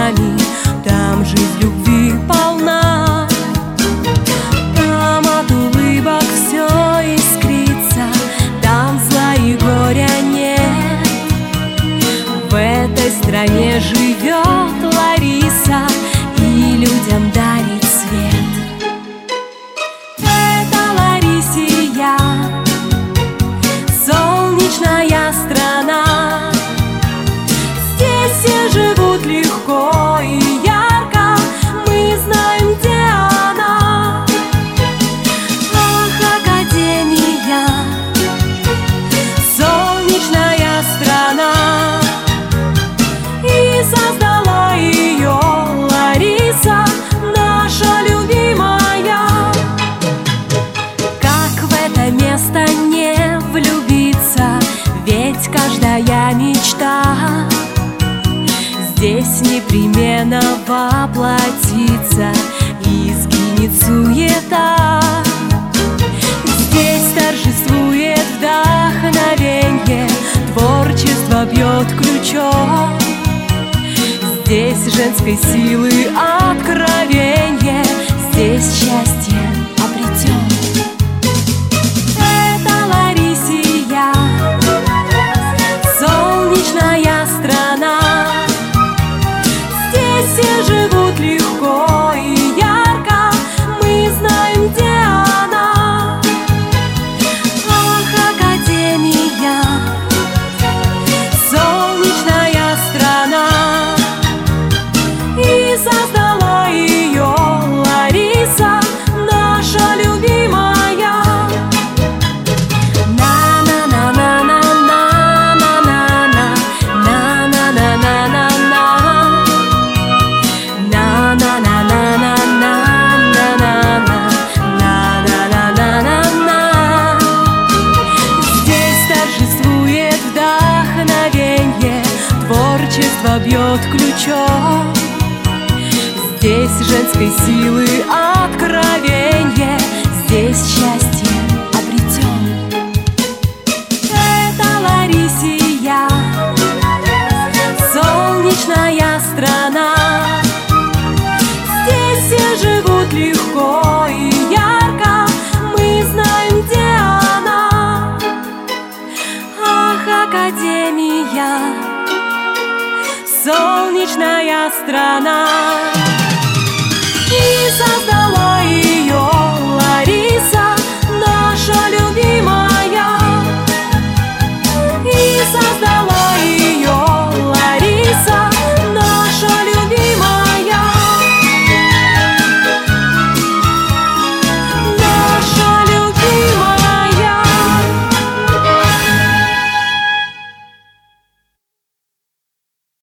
нами, там жизнь любви полна. Там от улыбок все искрится, там зла и горя нет. В этой стране живет Лариса и людям дарит свет. Это Ларисия, солнечная страна. Здесь все живут легко и ярко, мы знаем, где она. Ах, Академия, солнечная страна. И создала ее Лариса, наша любимая. Как в это место не влюбиться, ведь каждая мечта здесь непременно воплотится и сгинет суета. Здесь торжествует вдохновенье, творчество бьет ключом. Здесь женской силы откровенье, здесь счастье обретем. Это Ларисия, солнечная страна. Здесь все живут легко и ярко, мы знаем, где она. Ах, Академия, солнечная страна. И создала ее Лариса, наша любимая. Творчество бьет ключом. Здесь женской силы откровенье, здесь счастье обретем. Это Ларисия, солнечная страна. Здесь все живут легко и ярко, мы знаем, где она. Ах, Академия, солнечная страна.